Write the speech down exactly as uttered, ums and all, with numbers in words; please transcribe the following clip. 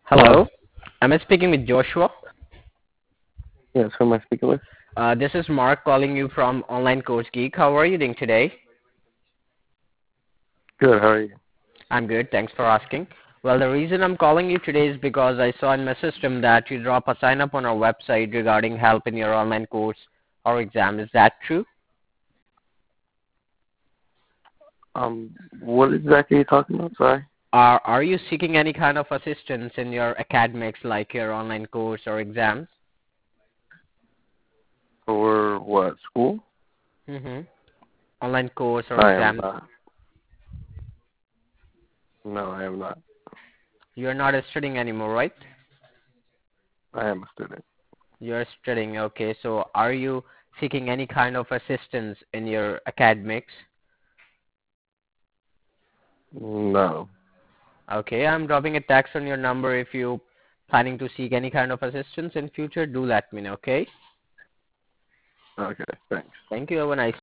Hello. Hello. Am I speaking with Joshua? Yes, who am I speaking with? Uh, this is Mark calling you from Online Course Geek. How are you doing today? Good, how are you? I'm good. Thanks for asking. Well, the reason I'm calling you today is because I saw in my system that you drop a sign up on our website regarding help in your online course or exam. Is that true? Um, what exactly are you talking about? Sorry. Are Are you seeking any kind of assistance in your academics, like your online course or exams? For what, school? Mm-hmm. Online course or I am exams? not. No, I am not. You're not studying anymore, right? I am a student. You're studying, okay. So are you seeking any kind of assistance in your academics? No. Okay, I'm dropping a text on your number. If you planning to seek any kind of assistance in future, do let me know, okay? Okay, thanks. Thank you. Have a nice